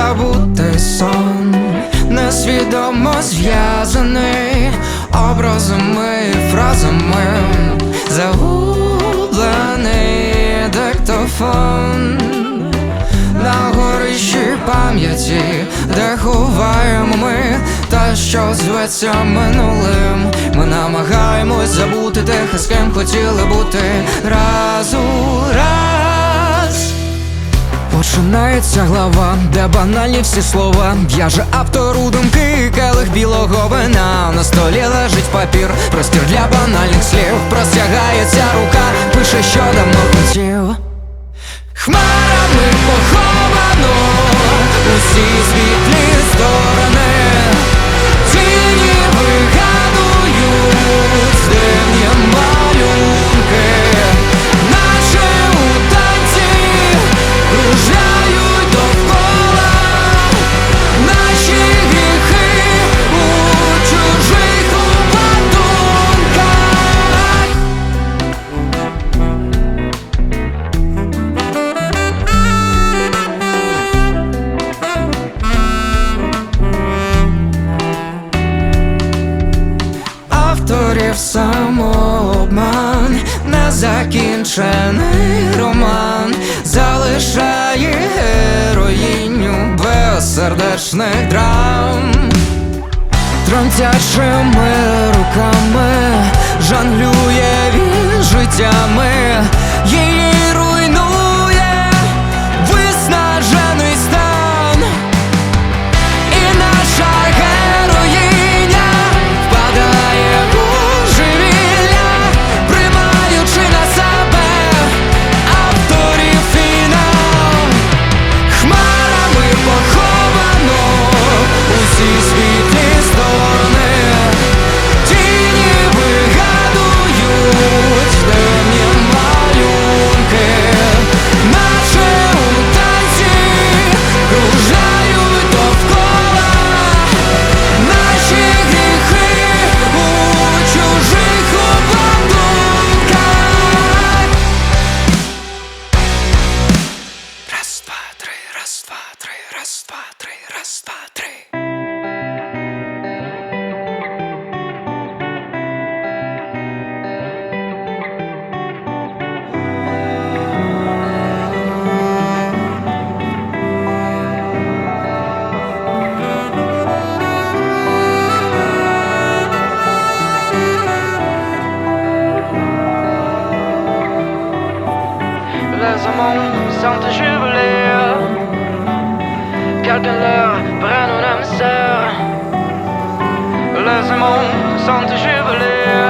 забути сон, несвідомо зв'язаний образами і фразами, загублений диктофон на горищі пам'яті, де ховаємо ми те, що зветься минулим. Ми намагаємось забути тих, з ким хотіли бути раз у раз. Починається глава, де банальні всі слова, в'яже автору думки келих білого вина. На столі лежить папір, простір для банальних слів. Простягається рука, пише, що давно хотів. Хмарами поховано усі світлі сторони, тіні вигадують дивні малюнки, наче у танці кружляють довкола наші гріхи у чужих обладунках. Авторів самообман, незакінчений роман залишає героїню безсердечних драм. Тремтячими руками жонглює він життями, її руйнує виснажений стан. І наша героїня впадає у божевілля, приймаючи на себе авторів фінал. Хмарами поховано усі світлі сторони, тіні вигадують дивні малюнки, наче у танці кружляють довкола наші гріхи у чужих обладунках. Раз, два, три, раз, два, три, раз, два, три, раз, два, три. Les amants sont jubilés, quelqu'un leur prenne un âme sœur. Les amants sont jubilés,